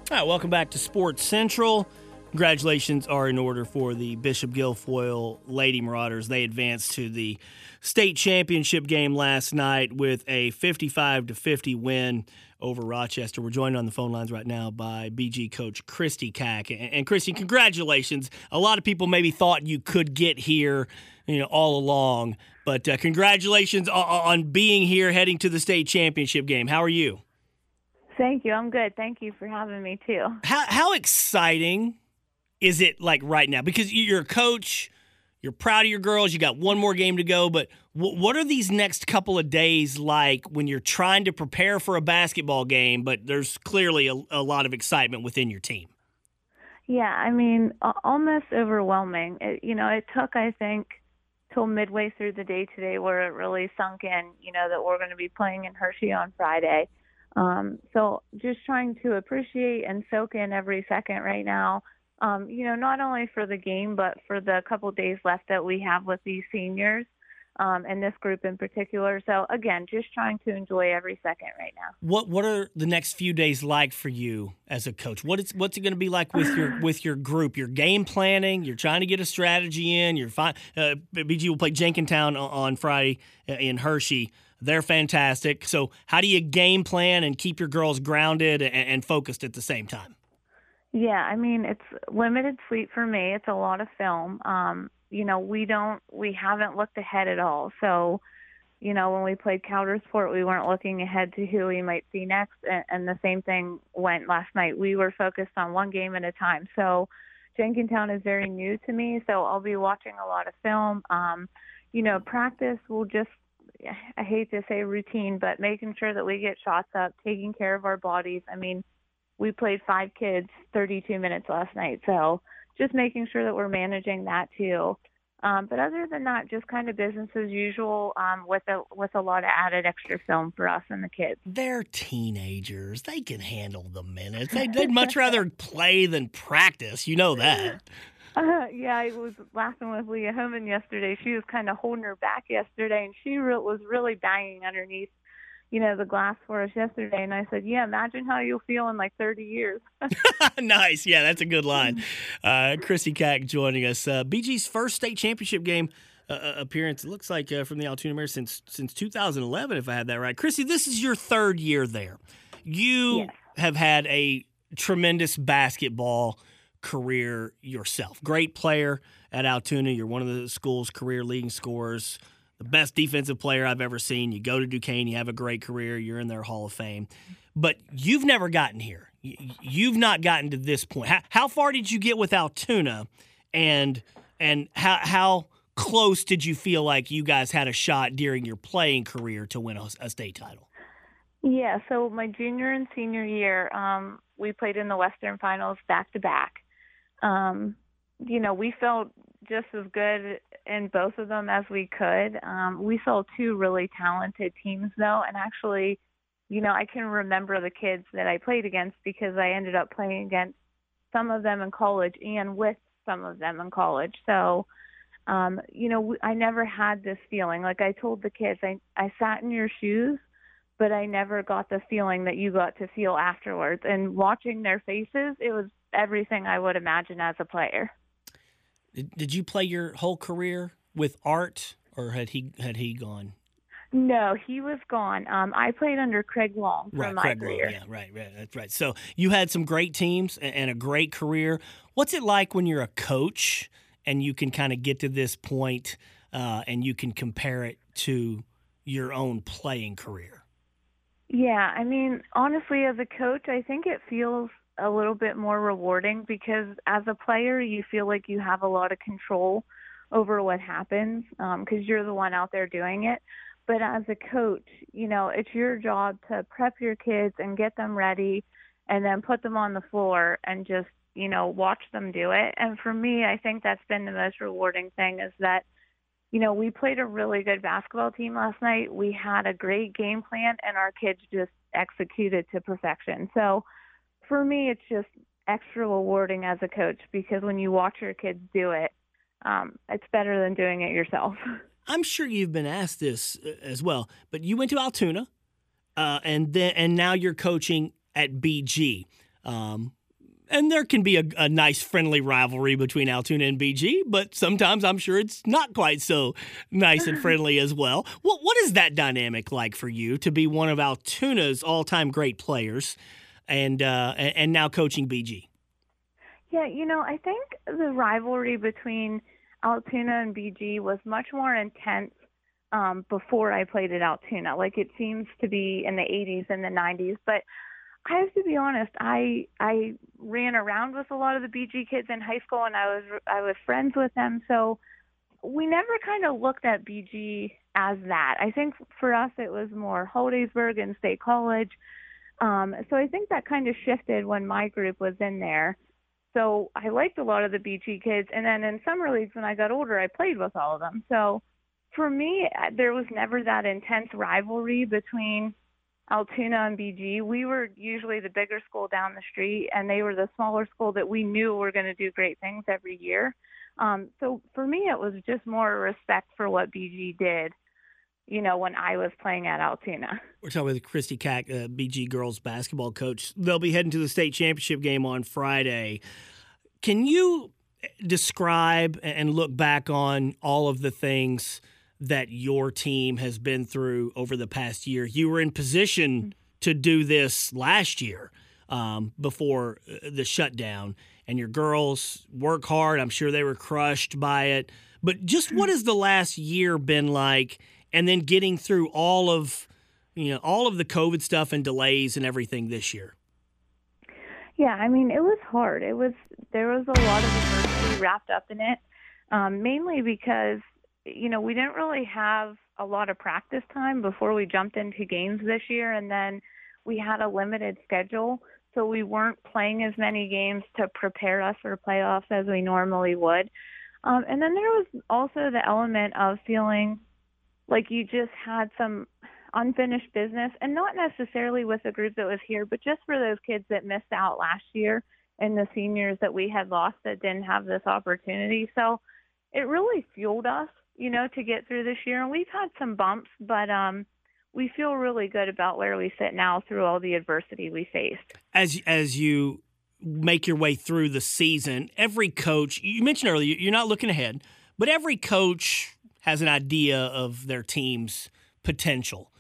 All right, welcome back to Sports Central. Congratulations are in order for the Bishop Guilfoyle Lady Marauders. They advanced to the state championship game last night with a 55-50 win over Rochester. We're joined on the phone lines right now by BG coach Christy Cack. And Christy, congratulations. A lot of people maybe thought you could get here, all along. But congratulations on being here, heading to the state championship game. How are you? Thank you. I'm good. Thank you for having me, too. How exciting is it like right now? Because you're a coach, you're proud of your girls, you got one more game to go, but what are these next couple of days like when you're trying to prepare for a basketball game, but there's clearly a lot of excitement within your team? Yeah, I mean, almost overwhelming. It took, I think, till midway through the day today where it really sunk in, that we're going to be playing in Hershey on Friday. So just trying to appreciate and soak in every second right now, not only for the game, but for the couple days left that we have with these seniors, and this group in particular. So again, just trying to enjoy every second right now. What are the next few days like for you as a coach? What's it going to be like with your group? Your game planning, you're trying to get a strategy in. You're fine. BG will play Jenkintown on Friday in Hershey. They're fantastic. So how do you game plan and keep your girls grounded and focused at the same time? Yeah, I mean, it's limited sleep for me. It's a lot of film. We haven't looked ahead at all. So, when we played Coudersport, we weren't looking ahead to who we might see next. And the same thing went last night. We were focused on one game at a time. So Jenkintown is very new to me. So I'll be watching a lot of film. Practice will just, I hate to say routine, but making sure that we get shots up, taking care of our bodies. I mean, we played 5 kids 32 minutes last night, so just making sure that we're managing that too. But other than that, just kind of business as usual with a lot of added extra film for us and the kids. They're teenagers. They can handle the minutes. They'd much rather play than practice. You know that. Yeah, I was laughing with Leah Homan yesterday. She was kind of holding her back yesterday, and she was really banging underneath, the glass for us yesterday. And I said, yeah, imagine how you'll feel in like 30 years. Nice. Yeah, that's a good line. Christy Cack joining us. BG's first state championship game appearance, it looks like from the Altoona Mariners since 2011, if I had that right. Christy, this is your third year there. You have had a tremendous basketball career yourself. Great player at Altoona. You're one of the school's career leading scorers, the best defensive player I've ever seen. You go to Duquesne, you have a great career. You're in their Hall of Fame. But you've never gotten here. You've not gotten to this point. How far did you get with Altoona, and how close did you feel like you guys had a shot during your playing career to win a state title? Yeah, so my junior and senior year, we played in the Western Finals back-to-back. We felt just as good in both of them as we could. We saw 2 really talented teams, though, and actually, I can remember the kids that I played against because I ended up playing against some of them in college and with some of them in college. So, I never had this feeling. Like I told the kids, I sat in your shoes, but I never got the feeling that you got to feel afterwards. And watching their faces, it was everything I would imagine as a player. Did you play your whole career with Art, or had he gone? No, he was gone. I played under Craig Long for my career. Long. Yeah, right, that's right. So you had some great teams and a great career. What's it like when you're a coach and you can kind of get to this point and you can compare it to your own playing career? Yeah, I mean, honestly, as a coach, I think it feels a little bit more rewarding because as a player, you feel like you have a lot of control over what happens because you're the one out there doing it. But as a coach, it's your job to prep your kids and get them ready and then put them on the floor and just, watch them do it. And for me, I think that's been the most rewarding thing is that, we played a really good basketball team last night. We had a great game plan and our kids just executed to perfection. So for me, it's just extra rewarding as a coach because when you watch your kids do it, it's better than doing it yourself. I'm sure you've been asked this as well, but you went to Altoona, and now you're coaching at BG. And there can be a nice friendly rivalry between Altoona and BG, but sometimes I'm sure it's not quite so nice and friendly as well. What is that dynamic like for you to be one of Altoona's all-time great players and now coaching BG? Yeah, I think the rivalry between Altoona and BG was much more intense before I played at Altoona. Like, it seems to be in the 80s and the 90s, but I have to be honest, I ran around with a lot of the BG kids in high school, and I was friends with them, so we never kind of looked at BG as that. I think for us it was more Hollidaysburg and State College. So I think that kind of shifted when my group was in there. So I liked a lot of the BG kids, and then in summer leagues when I got older, I played with all of them. So for me, there was never that intense rivalry between Altoona and BG. We were usually the bigger school down the street, and they were the smaller school that we knew were going to do great things every year. So for me, it was just more respect for what BG did, when I was playing at Altoona. We're talking with Christy Cack, BG girls basketball coach. They'll be heading to the state championship game on Friday. Can you describe and look back on all of the things that your team has been through over the past year? You were in position to do this last year before the shutdown, and your girls work hard. I'm sure they were crushed by it. But just what has the last year been like, and then getting through all of the COVID stuff and delays and everything this year? Yeah, I mean, it was hard. There was a lot of adversity wrapped up in it, mainly because we didn't really have a lot of practice time before we jumped into games this year, and then we had a limited schedule, so we weren't playing as many games to prepare us for playoffs as we normally would. And then there was also the element of feeling like you just had some unfinished business, and not necessarily with the group that was here, but just for those kids that missed out last year and the seniors that we had lost that didn't have this opportunity. So it really fueled us, to get through this year. And we've had some bumps, but we feel really good about where we sit now through all the adversity we faced. As you make your way through the season, every coach, you mentioned earlier, you're not looking ahead, but every coach has an idea of their team's potential.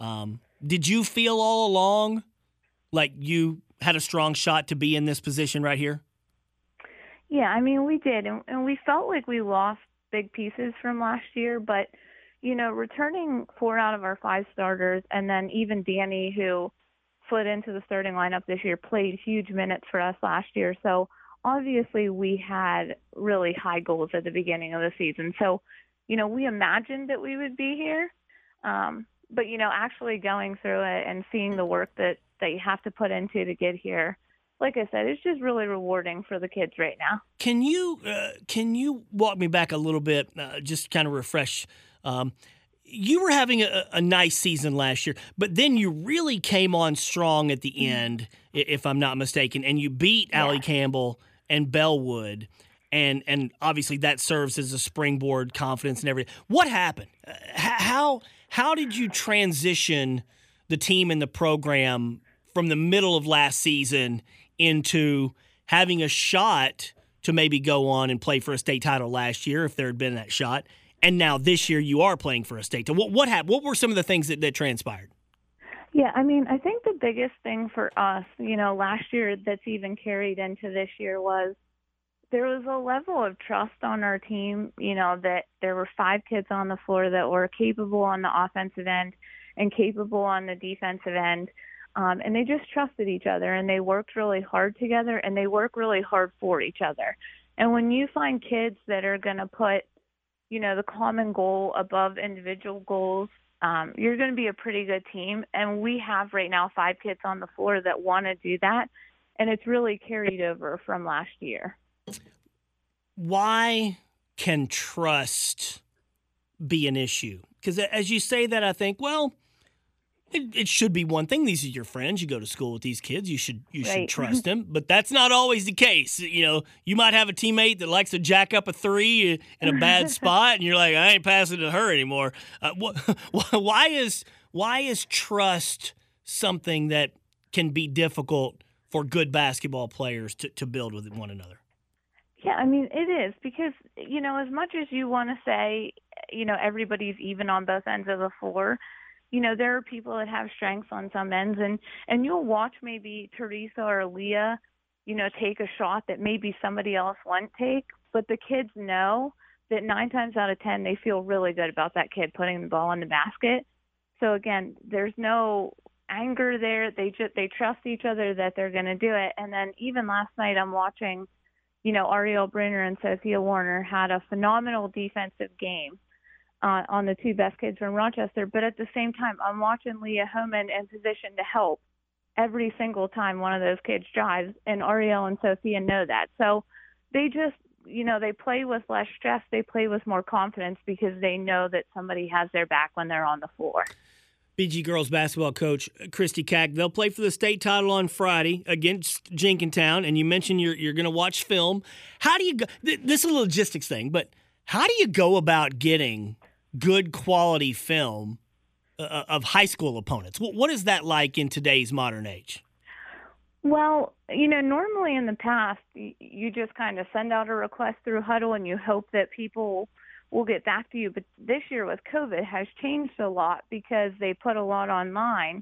Did you feel all along like you had a strong shot to be in this position right here? Yeah, I mean, we did. And we felt like we lost big pieces from last year, but, returning 4 out of our 5 starters, and then even Danny, who slid into the starting lineup this year, played huge minutes for us last year. So obviously we had really high goals at the beginning of the season. So, we imagined that we would be here. But, actually going through it and seeing the work that you have to put into to get here, like I said, it's just really rewarding for the kids right now. Can you walk me back a little bit, just kind of refresh? You were having a nice season last year, but then you really came on strong at the end, if I'm not mistaken, and you beat Allie Campbell and Bellwood. And obviously that serves as a springboard, confidence and everything. What happened? How did you transition the team and the program from the middle of last season into having a shot to maybe go on and play for a state title last year if there had been that shot, and now this year you are playing for a state title? What happened? What were some of the things that transpired? Yeah, I mean, I think the biggest thing for us, last year that's even carried into this year was there was a level of trust on our team, that there were 5 kids on the floor that were capable on the offensive end and capable on the defensive end. And they just trusted each other, and they worked really hard together, and they work really hard for each other. And when you find kids that are going to put, the common goal above individual goals, you're going to be a pretty good team. And we have right now 5 kids on the floor that want to do that, and it's really carried over from last year. Why can trust be an issue? Because as you say that, I think, well, it should be one thing. These are your friends. You go to school with these kids. You should trust them. But that's not always the case. You might have a teammate that likes to jack up a 3 in a bad spot, and you're like, I ain't passing to her anymore. Why is trust something that can be difficult for good basketball players to build with one another. Yeah, I mean, it is because, as much as you want to say, everybody's even on both ends of the floor, there are people that have strengths on some ends, and you'll watch maybe Teresa or Leah, take a shot that maybe somebody else won't take, but the kids know that 9 times out of 10, they feel really good about that kid putting the ball in the basket. So again, there's no anger there. They trust each other that they're going to do it. And then even last night I'm watching, Ariel Brunner and Sophia Warner had a phenomenal defensive game on the 2 best kids from Rochester. But at the same time, I'm watching Leah Homan in position to help every single time one of those kids drives. And Ariel and Sophia know that. So they just, they play with less stress. They play with more confidence because they know that somebody has their back when they're on the floor. BG girls basketball coach Kristy Kack. They'll play for the state title on Friday against Jenkintown, and you mentioned you're going to watch film. How do you go? This is a logistics thing, but how do you go about getting good quality film of high school opponents? What is that like in today's modern age? Well, normally in the past, you just kind of send out a request through Huddle and you hope that people will get back to you. But this year with COVID has changed a lot because they put a lot online,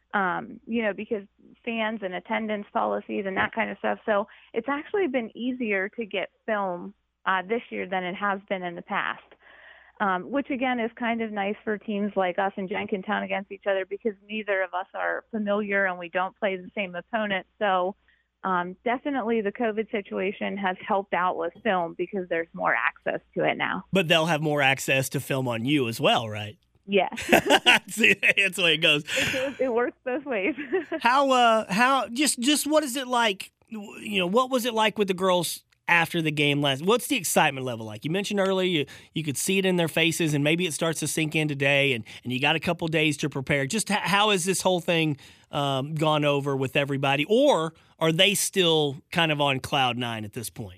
because fans and attendance policies and that kind of stuff. So it's actually been easier to get film this year than it has been in the past, which, again, is kind of nice for teams like us and Jenkintown against each other because neither of us are familiar and we don't play the same opponent. So definitely the COVID situation has helped out with film because there's more access to it now. But they'll have more access to film on you as well, right? Yes. That's the way it goes. It works both ways. How just what is it like? What was it like with the girls after the game last? What's the excitement level like? You mentioned earlier you could see it in their faces, and maybe it starts to sink in today, and you got a couple days to prepare. Just how has this whole thing gone over with everybody, or are they still kind of on cloud 9 at this point?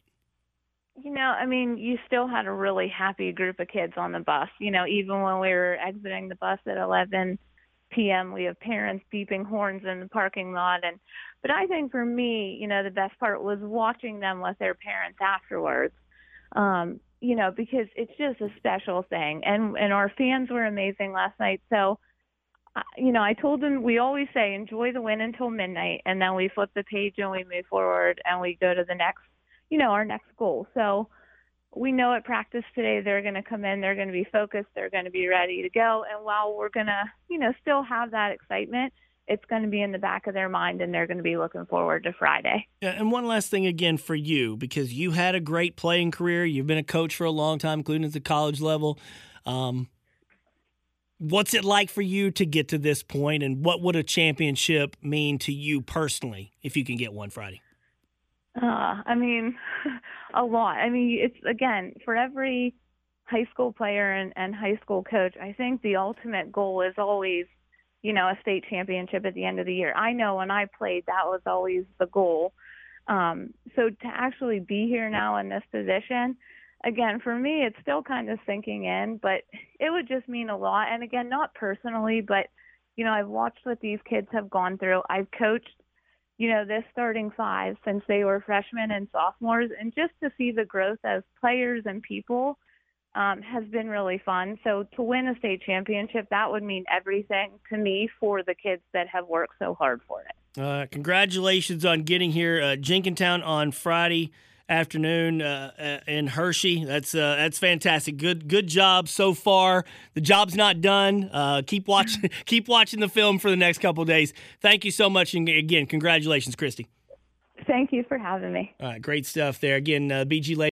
You still had a really happy group of kids on the bus. Even when we were exiting the bus at 11 p.m., we have parents beeping horns in the parking lot. But I think for me, the best part was watching them with their parents afterwards, because it's just a special thing. And our fans were amazing last night. So, I told them, we always say, enjoy the win until midnight, and then we flip the page and we move forward and we go to the next, our next goal. So we know at practice today they're going to come in, they're going to be focused, they're going to be ready to go. And while we're going to, still have that excitement, it's going to be in the back of their mind and they're going to be looking forward to Friday. Yeah, and one last thing again for you, because you had a great playing career. You've been a coach for a long time, including at the college level. What's it like for you to get to this point, and what would a championship mean to you personally if you can get one Friday? A lot. It's, again, for every high school player and high school coach, I think the ultimate goal is always, a state championship at the end of the year. I know when I played, that was always the goal. So to actually be here now in this position, again, for me, it's still kind of sinking in, but it would just mean a lot. And again, not personally, but, I've watched what these kids have gone through. I've coached, this starting 5 since they were freshmen and sophomores. And just to see the growth as players and people has been really fun. So to win a state championship, that would mean everything to me for the kids that have worked so hard for it. Congratulations on getting here. Jenkintown on Friday afternoon in Hershey. That's fantastic. Good job so far. The job's not done. Keep watching the film for the next couple of days. Thank you so much, and again, congratulations, Kristy. Thank you for having me. All right, great stuff there. Again, BG Lady.